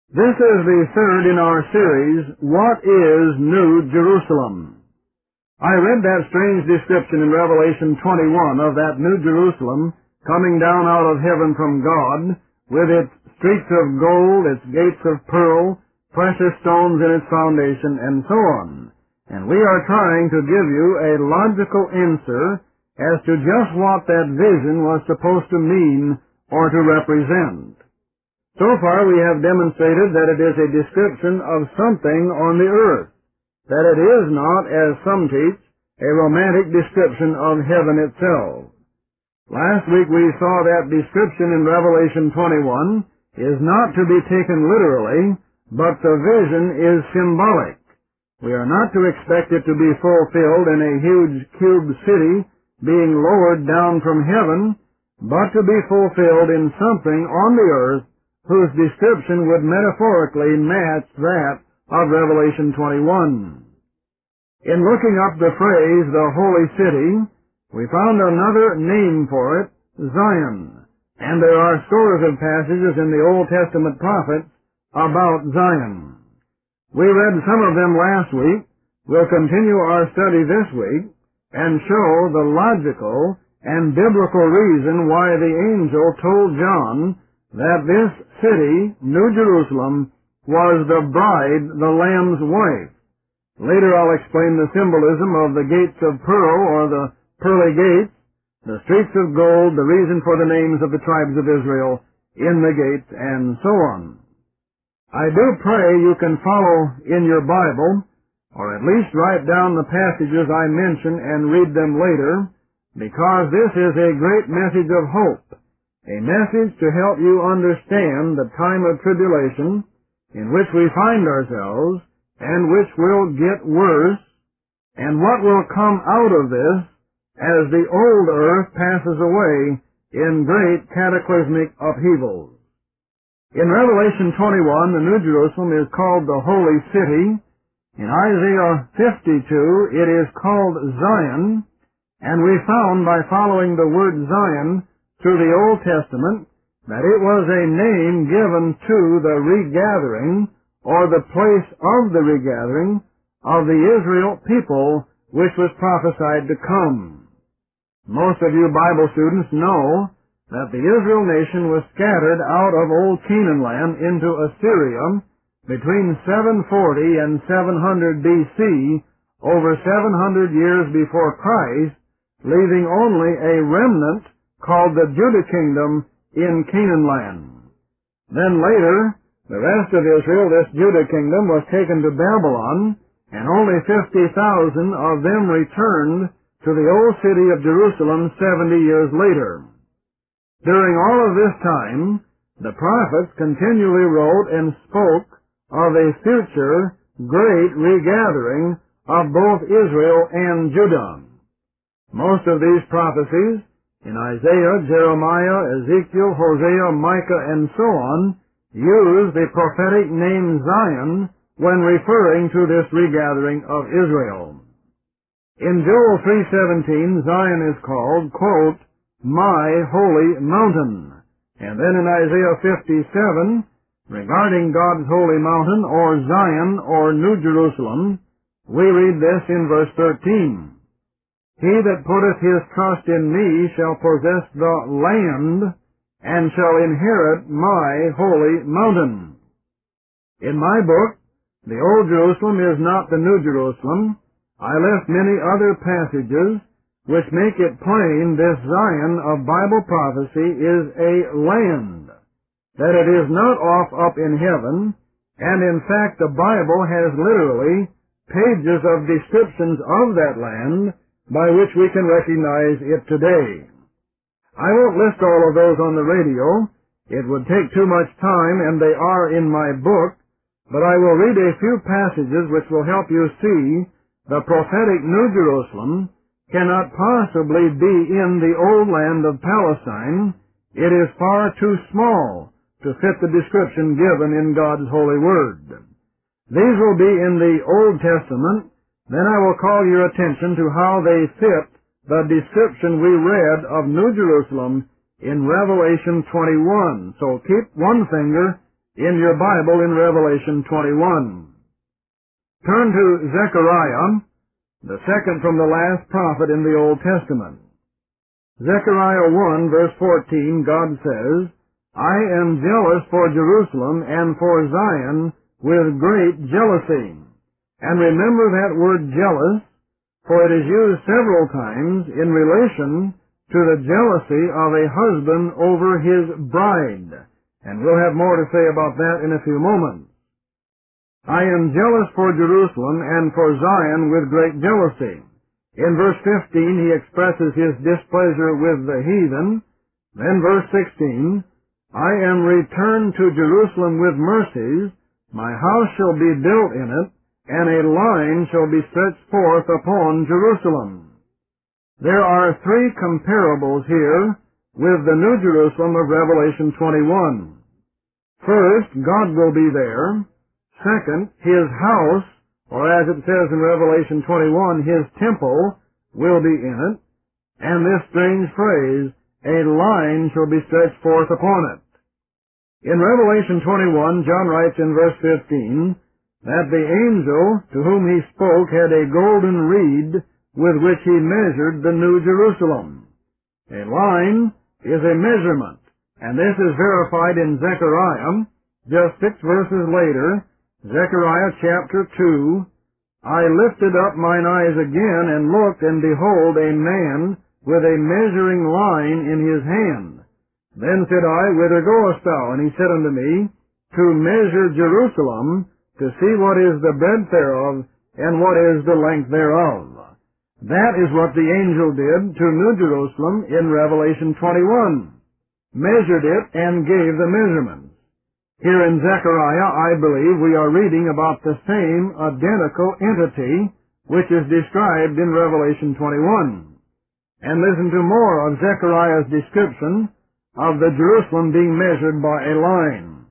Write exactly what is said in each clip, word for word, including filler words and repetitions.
This is the third in our series, What is New Jerusalem? I read that strange description in Revelation twenty-one of that New Jerusalem coming down out of heaven from God, with its streets of gold, its gates of pearl, precious stones in its foundation, and so on. And we are trying to give you a logical answer as to just what that vision was supposed to mean or to represent. So far we have demonstrated that it is a description of something on the earth, that it is not, as some teach, a romantic description of heaven itself. Last week we saw that description in Revelation twenty-one is not to be taken literally, but the vision is symbolic. We are not to expect it to be fulfilled in a huge cube city being lowered down from heaven, but to be fulfilled in something on the earth whose description would metaphorically match that of Revelation twenty-one. In looking up the phrase, the Holy City, we found another name for it, Zion, and there are scores of passages in the Old Testament prophets about Zion. We read some of them last week. We'll continue our study this week and show the logical and biblical reason why the angel told John that this city, New Jerusalem, was the bride, the Lamb's wife. Later I'll explain the symbolism of the gates of pearl, or the pearly gates, the streets of gold, the reason for the names of the tribes of Israel in the gates, and so on. I do pray you can follow in your Bible, or at least write down the passages I mention and read them later, because this is a great message of hope. A message to help you understand the time of tribulation in which we find ourselves and which will get worse, and what will come out of this as the old earth passes away in great cataclysmic upheavals. In Revelation twenty-one, the New Jerusalem is called the Holy City. In Isaiah fifty-two, it is called Zion, and we found by following the word Zion through the Old Testament that it was a name given to the regathering, or the place of the regathering, of the Israel people which was prophesied to come. Most of you Bible students know that the Israel nation was scattered out of old Canaan land into Assyria between seven forty and seven hundred B C, over seven hundred years before Christ, leaving only a remnant called the Judah Kingdom in Canaan land. Then later, the rest of Israel, this Judah Kingdom, was taken to Babylon, and only fifty thousand of them returned to the old city of Jerusalem seventy years later. During all of this time, the prophets continually wrote and spoke of a future great regathering of both Israel and Judah. Most of these prophecies in Isaiah, Jeremiah, Ezekiel, Hosea, Micah, and so on use the prophetic name Zion when referring to this regathering of Israel. In Joel three seventeen, Zion is called, quote, my holy mountain. And then in Isaiah fifty-seven, regarding God's holy mountain, or Zion, or New Jerusalem, we read this in verse thirteen. He that putteth his trust in me shall possess the land, and shall inherit my holy mountain. In my book, the Old Jerusalem is not the New Jerusalem. I left many other passages which make it plain this Zion of Bible prophecy is a land, that it is not off up in heaven, and in fact the Bible has literally pages of descriptions of that land by which we can recognize it today. I won't list all of those on the radio. It would take too much time, and they are in my book, but I will read a few passages which will help you see the prophetic New Jerusalem cannot possibly be in the old land of Palestine. It is far too small to fit the description given in God's holy word. These will be in the Old Testament. Then I will call your attention to how they fit the description we read of New Jerusalem in Revelation twenty-one. So keep one finger in your Bible in Revelation twenty-one. Turn to Zechariah, the second from the last prophet in the Old Testament. Zechariah one, verse fourteen, God says, I am jealous for Jerusalem and for Zion with great jealousy. And remember that word jealous, for it is used several times in relation to the jealousy of a husband over his bride. And we'll have more to say about that in a few moments. I am jealous for Jerusalem and for Zion with great jealousy. In verse fifteen, he expresses his displeasure with the heathen. Then verse sixteen, I am returned to Jerusalem with mercies, my house shall be built in it, and a line shall be stretched forth upon Jerusalem. There are three comparables here with the New Jerusalem of Revelation twenty-one. First, God will be there. Second, His house, or as it says in Revelation twenty-one, His temple will be in it. And this strange phrase, a line shall be stretched forth upon it. In Revelation twenty-one, John writes in verse fifteen, that the angel to whom he spoke had a golden reed with which he measured the New Jerusalem. A line is a measurement, and this is verified in Zechariah, just six verses later, Zechariah chapter two, I lifted up mine eyes again and looked, and behold, a man with a measuring line in his hand. Then said I, Whither goest thou? And he said unto me, To measure Jerusalem, to see what is the breadth thereof, and what is the length thereof. That is what the angel did to New Jerusalem in Revelation twenty-one. Measured it and gave the measurements. Here in Zechariah, I believe we are reading about the same identical entity which is described in Revelation twenty-one. And listen to more of Zechariah's description of the Jerusalem being measured by a line.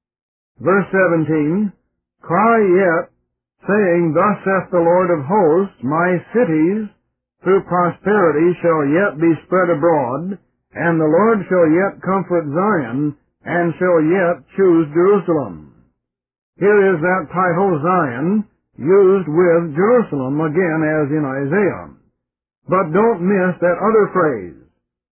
Verse seventeen, Cry yet, saying, Thus saith the Lord of hosts, My cities through prosperity shall yet be spread abroad, and the Lord shall yet comfort Zion, and shall yet choose Jerusalem. Here is that title Zion, used with Jerusalem again as in Isaiah. But don't miss that other phrase,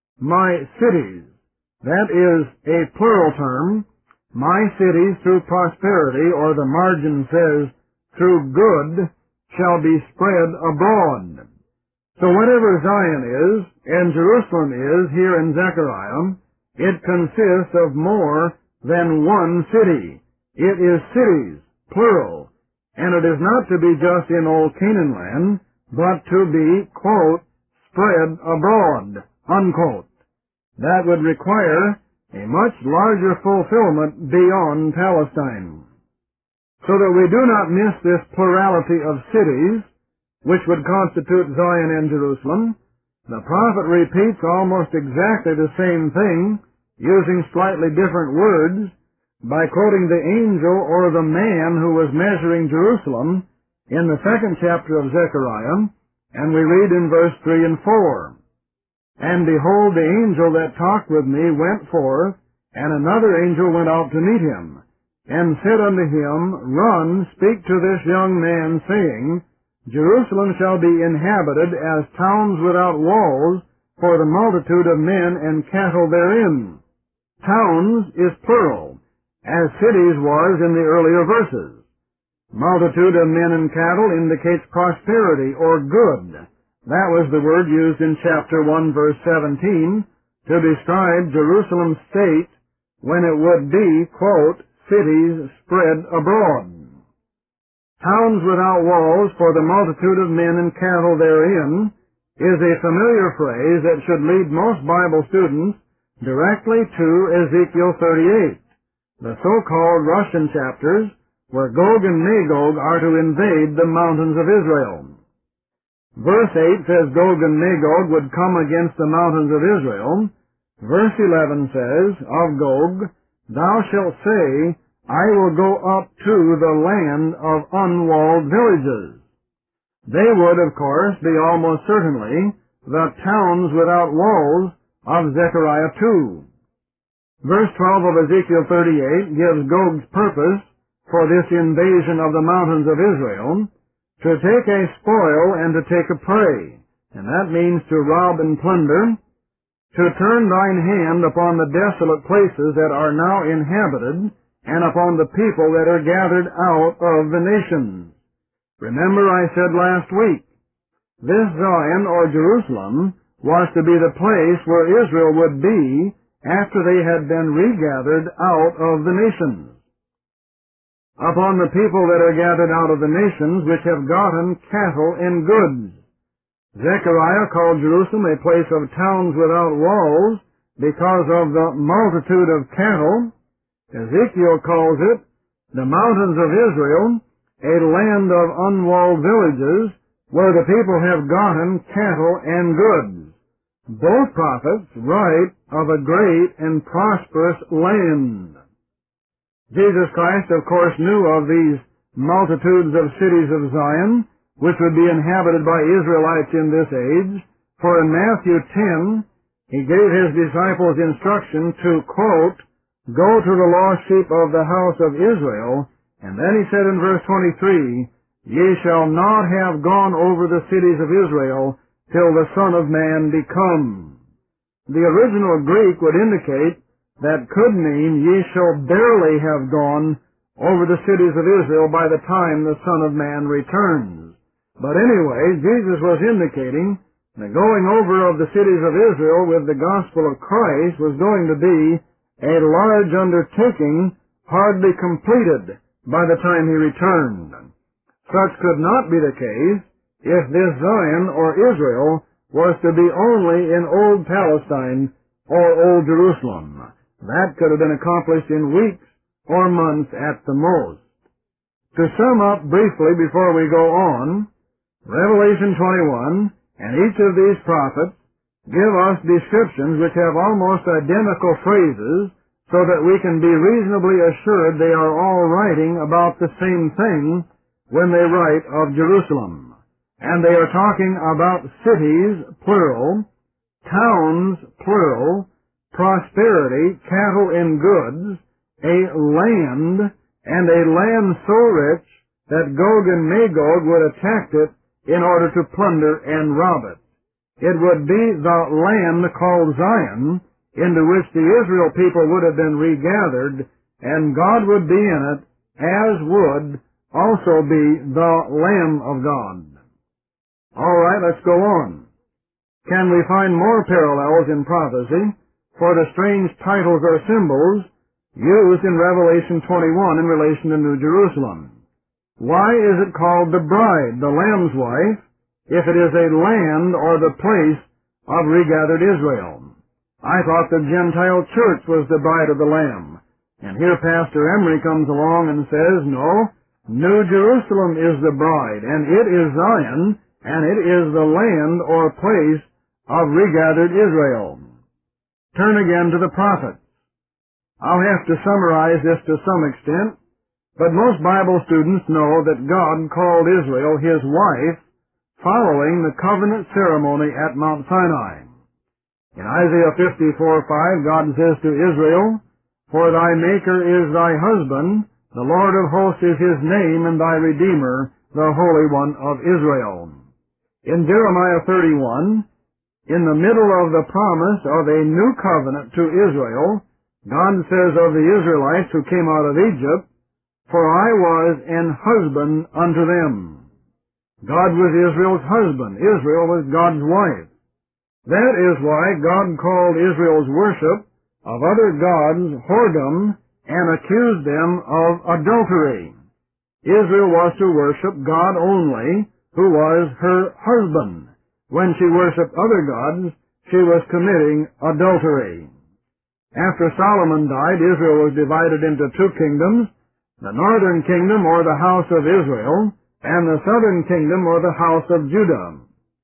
my cities. That is a plural term. My cities through prosperity, or the margin says, through good, shall be spread abroad. So whatever Zion is, and Jerusalem is here in Zechariah, it consists of more than one city. It is cities, plural, and it is not to be just in old Canaan land, but to be, quote, spread abroad, unquote. That would require a much larger fulfillment beyond Palestine. So that we do not miss this plurality of cities, which would constitute Zion and Jerusalem, the prophet repeats almost exactly the same thing, using slightly different words, by quoting the angel or the man who was measuring Jerusalem in the second chapter of Zechariah, and we read in verse three and four. And behold, the angel that talked with me went forth, and another angel went out to meet him, and said unto him, Run, speak to this young man, saying, Jerusalem shall be inhabited as towns without walls, for the multitude of men and cattle therein. Towns is plural, as cities was in the earlier verses. Multitude of men and cattle indicates prosperity or good. That was the word used in chapter one, verse seventeen, to describe Jerusalem's state when it would be, quote, cities spread abroad. Towns without walls for the multitude of men and cattle therein is a familiar phrase that should lead most Bible students directly to Ezekiel thirty-eight, the so-called Russian chapters where Gog and Magog are to invade the mountains of Israel. Verse eight says Gog and Magog would come against the mountains of Israel. Verse eleven says, of Gog, Thou shalt say, I will go up to the land of unwalled villages. They would, of course, be almost certainly the towns without walls of Zechariah two. Verse twelve of Ezekiel thirty-eight gives Gog's purpose for this invasion of the mountains of Israel, to take a spoil and to take a prey, and that means to rob and plunder, to turn thine hand upon the desolate places that are now inhabited, and upon the people that are gathered out of the nations. Remember I said last week, this Zion, or Jerusalem, was to be the place where Israel would be after they had been regathered out of the nations. Upon the people that are gathered out of the nations, which have gotten cattle and goods. Zechariah called Jerusalem a place of towns without walls because of the multitude of cattle. Ezekiel calls it the mountains of Israel, a land of unwalled villages where the people have gotten cattle and goods. Both prophets write of a great and prosperous land. Jesus Christ, of course, knew of these multitudes of cities of Zion, which would be inhabited by Israelites in this age, for in Matthew ten, he gave his disciples instruction to, quote, go to the lost sheep of the house of Israel, and then he said in verse twenty-three, ye shall not have gone over the cities of Israel till the Son of Man be come. The original Greek would indicate that could mean ye shall barely have gone over the cities of Israel by the time the Son of Man returns. But anyway, Jesus was indicating the going over of the cities of Israel with the gospel of Christ was going to be a large undertaking, hardly completed by the time he returned. Such could not be the case if this Zion, or Israel, was to be only in Old Palestine or Old Jerusalem. That could have been accomplished in weeks or months at the most. To sum up briefly before we go on, Revelation twenty-one and each of these prophets give us descriptions which have almost identical phrases so that we can be reasonably assured they are all writing about the same thing when they write of Jerusalem. And they are talking about cities, plural, towns, plural, prosperity, cattle and goods, a land, and a land so rich that Gog and Magog would attack it in order to plunder and rob it. It would be the land called Zion, into which the Israel people would have been regathered, and God would be in it, as would also be the Lamb of God. All right, let's go on. Can we find more parallels in prophecy for the strange titles or symbols used in Revelation twenty-one in relation to New Jerusalem? Why is it called the bride, the Lamb's wife, if it is a land or the place of regathered Israel? I thought the Gentile church was the bride of the Lamb. And here Pastor Emery comes along and says, no, New Jerusalem is the bride, and it is Zion, and it is the land or place of regathered Israel. Turn again to the prophets. I'll have to summarize this to some extent, but most Bible students know that God called Israel his wife following the covenant ceremony at Mount Sinai. In Isaiah fifty-four five, God says to Israel, for thy Maker is thy husband, the Lord of hosts is his name, and thy Redeemer, the Holy One of Israel. In Jeremiah thirty-one, in the middle of the promise of a new covenant to Israel, God says of the Israelites who came out of Egypt, for I was an husband unto them. God was Israel's husband. Israel was God's wife. That is why God called Israel's worship of other gods whoredom and accused them of adultery. Israel was to worship God only, who was her husband. When she worshipped other gods, she was committing adultery. After Solomon died, Israel was divided into two kingdoms, the northern kingdom, or the house of Israel, and the southern kingdom, or the house of Judah.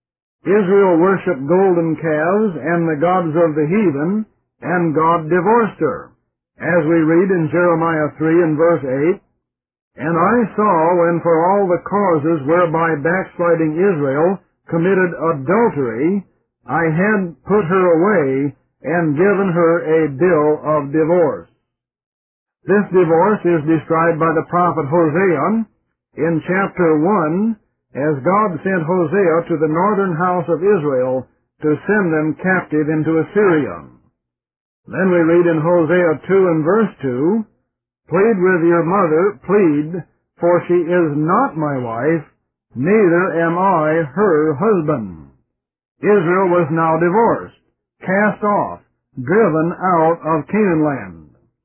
Israel worshipped golden calves and the gods of the heathen, and God divorced her, as we read in Jeremiah three and verse eight, and I saw when for all the causes whereby backsliding Israel committed adultery, I had put her away, and given her a bill of divorce. This divorce is described by the prophet Hosea in chapter one as God sent Hosea to the northern house of Israel to send them captive into Assyria. Then we read in Hosea two and verse two, "Plead with your mother, plead, for she is not my wife, neither am I her husband." Israel was now divorced, cast off, driven out of Canaan land.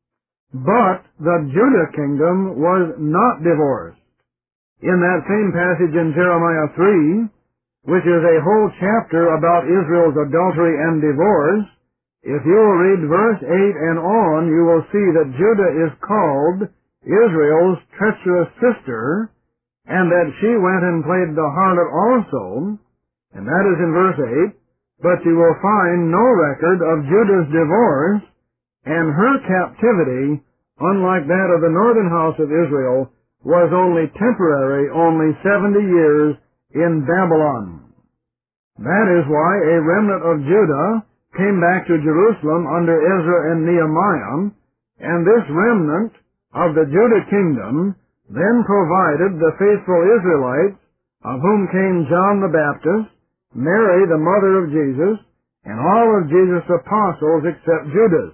But the Judah kingdom was not divorced. In that same passage in Jeremiah three, which is a whole chapter about Israel's adultery and divorce, if you will read verse eight and on, you will see that Judah is called Israel's treacherous sister, and that she went and played the harlot also, and that is in verse eight, but you will find no record of Judah's divorce, and her captivity, unlike that of the northern house of Israel, was only temporary, only seventy years in Babylon. That is why a remnant of Judah came back to Jerusalem under Ezra and Nehemiah, and this remnant of the Judah kingdom then provided the faithful Israelites, of whom came John the Baptist, Mary the mother of Jesus, and all of Jesus' apostles except Judas.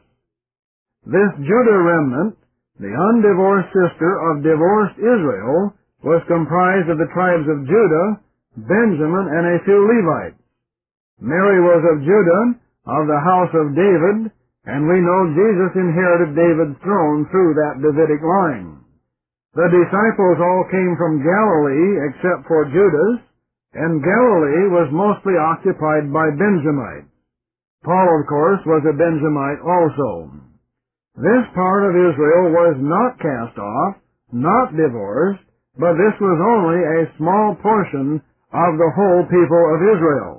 This Judah remnant, the undivorced sister of divorced Israel, was comprised of the tribes of Judah, Benjamin, and a few Levites. Mary was of Judah, of the house of David, and we know Jesus inherited David's throne through that Davidic line. The disciples all came from Galilee except for Judas, and Galilee was mostly occupied by Benjamites. Paul, of course, was a Benjamite also. This part of Israel was not cast off, not divorced, but this was only a small portion of the whole people of Israel.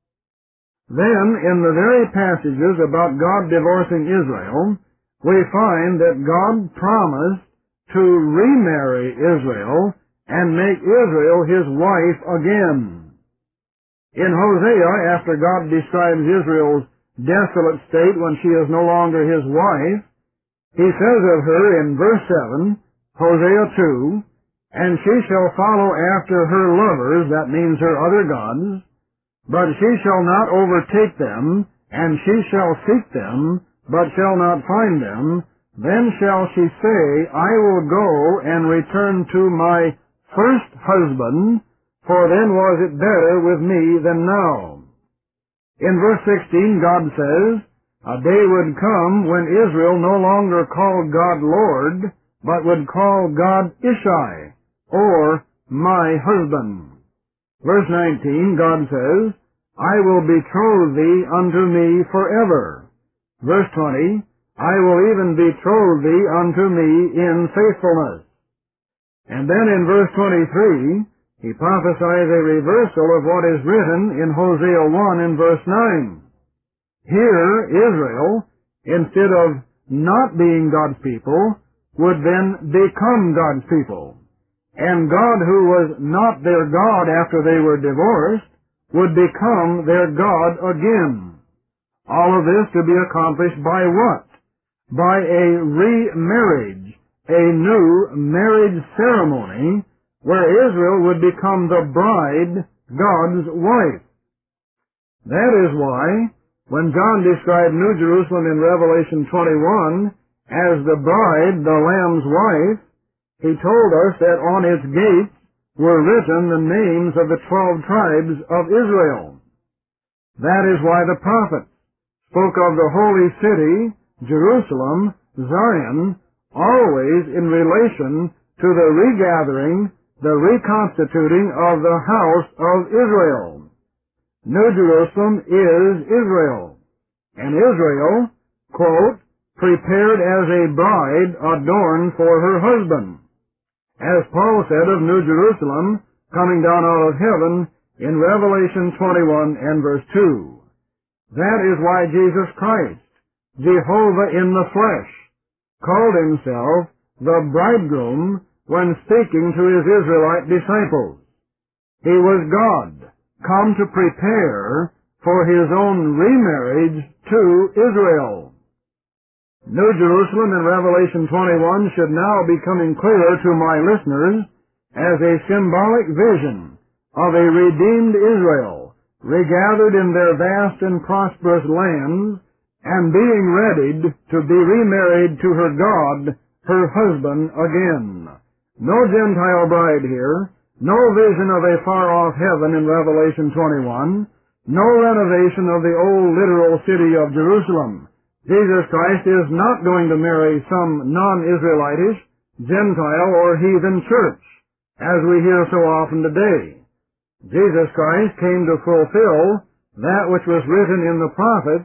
Then, in the very passages about God divorcing Israel, we find that God promised to remarry Israel and make Israel his wife again. In Hosea, after God describes Israel's desolate state when she is no longer his wife, he says of her in verse seven, Hosea two, "And she shall follow after her lovers," that means her other gods, "but she shall not overtake them, and she shall seek them, but shall not find them. Then shall she say, I will go and return to my first husband, for then was it better with me than now." In verse sixteen, God says, "A day would come when Israel no longer called God Lord, but would call God Ishai, or my husband." Verse nineteen, God says, "I will betroth thee unto me forever." Verse twenty, "I will even betroth thee unto me in faithfulness." And then in verse twenty-three, he prophesies a reversal of what is written in Hosea one in verse nine. Here, Israel, instead of not being God's people, would then become God's people. And God, who was not their God after they were divorced, would become their God again. All of this to be accomplished by what? By a remarriage, a new marriage ceremony, where Israel would become the bride, God's wife. That is why, when John described New Jerusalem in Revelation twenty-one as the bride, the Lamb's wife, he told us that on its gates were written the names of the twelve tribes of Israel. That is why the prophets spoke of the holy city, Jerusalem, Zion, always in relation to the regathering, the reconstituting of the house of Israel. New Jerusalem is Israel, and Israel, quote, prepared as a bride adorned for her husband. As Paul said of New Jerusalem coming down out of heaven in Revelation twenty-one and verse two. That is why Jesus Christ, Jehovah in the flesh, called himself the bridegroom when speaking to his Israelite disciples. He was God, come to prepare for his own remarriage to Israel. New Jerusalem in Revelation twenty-one should now be coming clearer to my listeners as a symbolic vision of a redeemed Israel, regathered in their vast and prosperous lands, and being readied to be remarried to her God, her husband, again. No Gentile bride here, no vision of a far-off heaven in Revelation twenty-one, no renovation of the old literal city of Jerusalem. Jesus Christ is not going to marry some non-Israelitish, Gentile, or heathen church, as we hear so often today. Jesus Christ came to fulfill that which was written in the prophets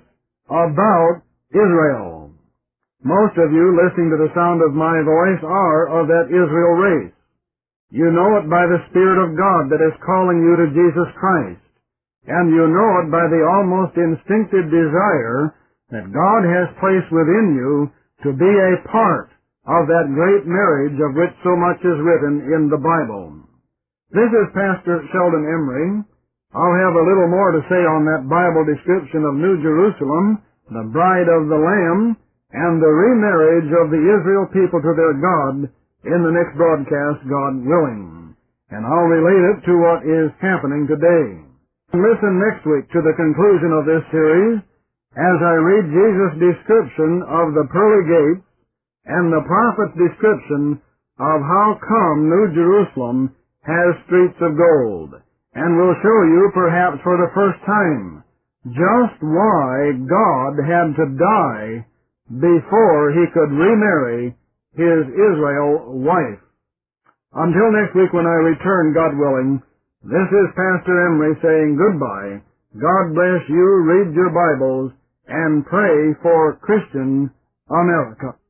about Israel. Most of you listening to the sound of my voice are of that Israel race. You know it by the Spirit of God that is calling you to Jesus Christ, and you know it by the almost instinctive desire that God has placed within you to be a part of that great marriage of which so much is written in the Bible. This is Pastor Sheldon Emery. I'll have a little more to say on that Bible description of New Jerusalem, the bride of the Lamb, and the remarriage of the Israel people to their God in the next broadcast, God willing. And I'll relate it to what is happening today. Listen next week to the conclusion of this series as I read Jesus' description of the pearly gates and the prophet's description of how come New Jerusalem has streets of gold, and will show you, perhaps for the first time, just why God had to die before he could remarry his Israel wife. Until next week when I return, God willing, this is Pastor Emery saying goodbye. God bless you, read your Bibles, and pray for Christian America.